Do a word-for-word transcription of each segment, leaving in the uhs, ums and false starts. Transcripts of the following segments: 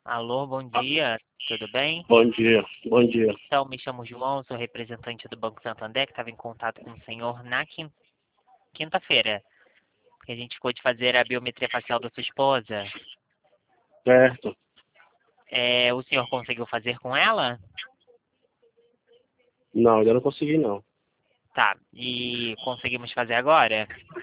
Alô, bom dia, tudo bem? Bom dia, bom dia. Então, me chamo João, sou representante do Banco Santander, que estava em contato com o senhor na quin- quinta-feira, que a gente ficou de fazer a biometria facial da sua esposa. Certo. É, o senhor conseguiu fazer com ela? Não, ainda não consegui não. Tá, e conseguimos fazer agora?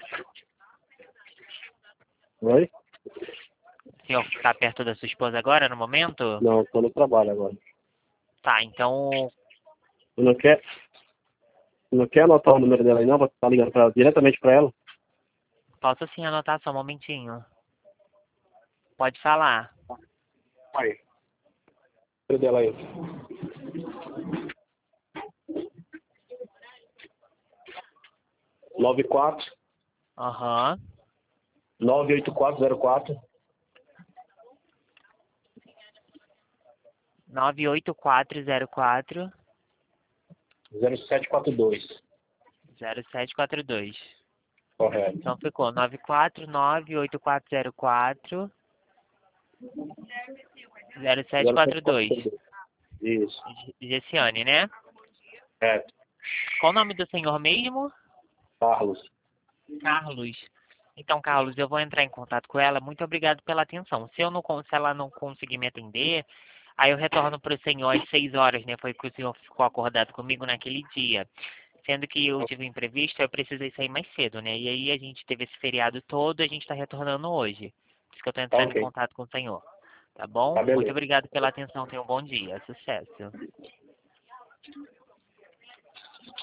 Oi? O senhor está perto da sua esposa agora, no momento? Não, estou no trabalho agora. Tá, então, Você não quer, não quer anotar o número dela aí não? Vou estar ligando pra, diretamente para ela? posso sim anotar só um momentinho. Pode falar. Aí. O número dela aí. nove quatro Aham, nove oito quatro zero quatro nove oito quatro zero quatro zero sete quatro dois. zero sete quatro dois. Correto. Então ficou nove quatro nove oito quatro zero quatro zero sete quatro dois. Isso. Gessiane, né? Certo. Qual o nome do senhor mesmo? Carlos. Carlos. Então, Carlos, eu vou entrar em contato com ela. Muito obrigado pela atenção. Se eu não con- se ela não conseguir me atender, aí eu retorno para o senhor às seis horas, né? Foi que o senhor ficou acordado comigo naquele dia. Sendo que eu tive um imprevisto, eu precisei sair mais cedo, né? E aí a gente teve esse feriado todo, a gente está retornando hoje. Por isso que eu estou Tá entrando em ok. contato com o senhor. Tá bom? Tá Muito beleza. obrigado pela atenção. Tenha um bom dia. Sucesso.